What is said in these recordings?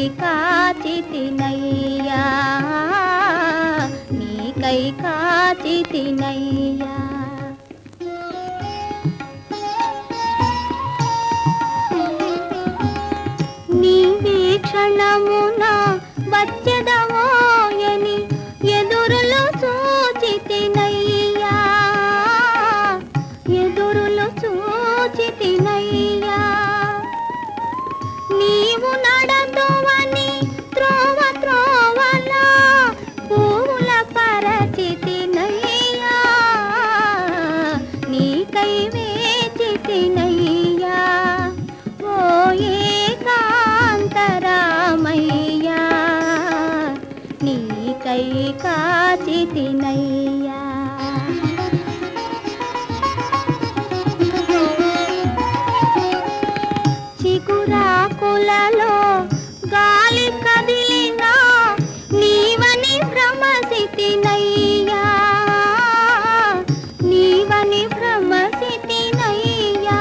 కాచితినయ్యా, నీకై కాచితినయ్యా. నీ వీక్షణమున వచ్చెదవోయని ఎదురులు చూచితినయ్యా, ఎదురులు చూచితినయ్యా. నీవు నడదువని త్రోవ త్రోవలా పూల పరచితినయ్యా, నీకై వేచితినయ్యా. ఓ ఏకాంతరామయ్యా, నీకై కాచితినయ్యా. చిగురాకులలో గాలి కదిలినా నీవని భ్రమసితినయ్యా, నీవని భ్రమసితినయ్యా.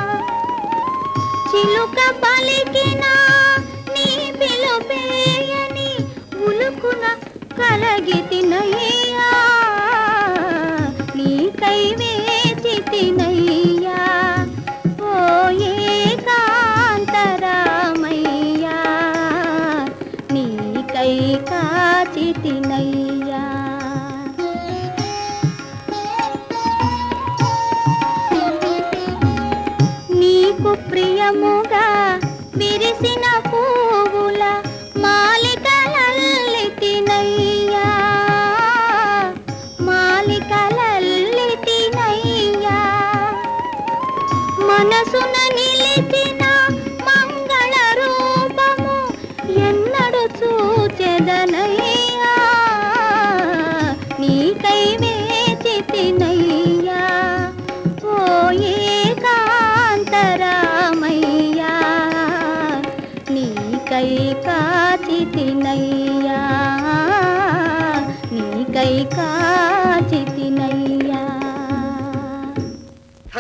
చిలుక పలికినా నీ పిలుపేయని ఉలుకున కలగితినయ్యా, నీకై వేచితినయ్యా. ఓ ఏకాంతరామయ్యా, నీకై కాచితినయ్యా. నీకు ప్రియముగా విరిసిన పువ్వుల మాలికలల్లితినయ్యా, మాలికలల్లితినయ్యా. మనసున నిలిచిన మంగళ రూపము ఎన్నడు చూచెదనయ్యా, నీకై వేచితినయ్యా. ఓ ఏకాంతరామయ్యా, నీకై కాచితినయ్యా.